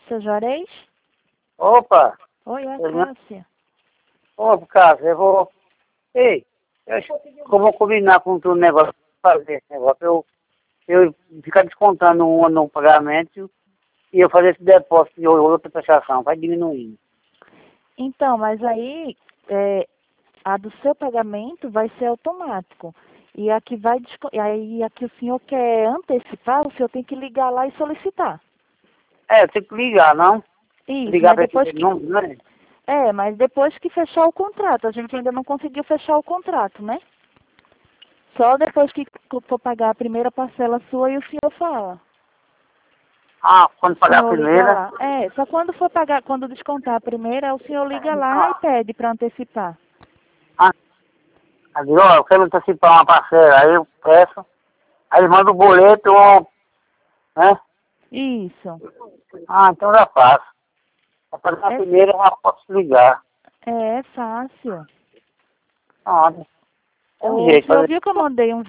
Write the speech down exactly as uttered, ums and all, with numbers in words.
Seu Juarez? Opa! Oi, é a Eu não- Cássia. Ô, Cássio, eu vou... Ei, eu acho que eu vou combinar com tu um negócio, fazer esse negócio. Eu, eu ficar descontando um no pagamento e eu fazer esse depósito de outra prestação, vai diminuindo. Então, mas aí, é, a do seu pagamento vai ser automático. E a que vai, desco- e aí a que o senhor quer antecipar, o senhor tem que ligar lá e solicitar. É, eu tenho que ligar, não? Isso, Ligar mas pra depois esse que... número, né? É, mas depois que fechar o contrato, a gente ainda não conseguiu fechar o contrato, né? Só depois que for pagar a primeira parcela sua e o senhor fala. Ah, quando O pagar a senhor liga primeira... lá. É, só quando for pagar, quando descontar a primeira, o senhor liga lá e pede para antecipar. Ah, aí, ó, eu quero antecipar uma parcela, aí eu peço, aí eles mandam o boleto, ou, né? Isso. Ah, então já faço. Pra pagar a É, primeira, eu já posso ligar. é fácil. Ah, é um O jeito de senhor fazer. viu que eu mandei um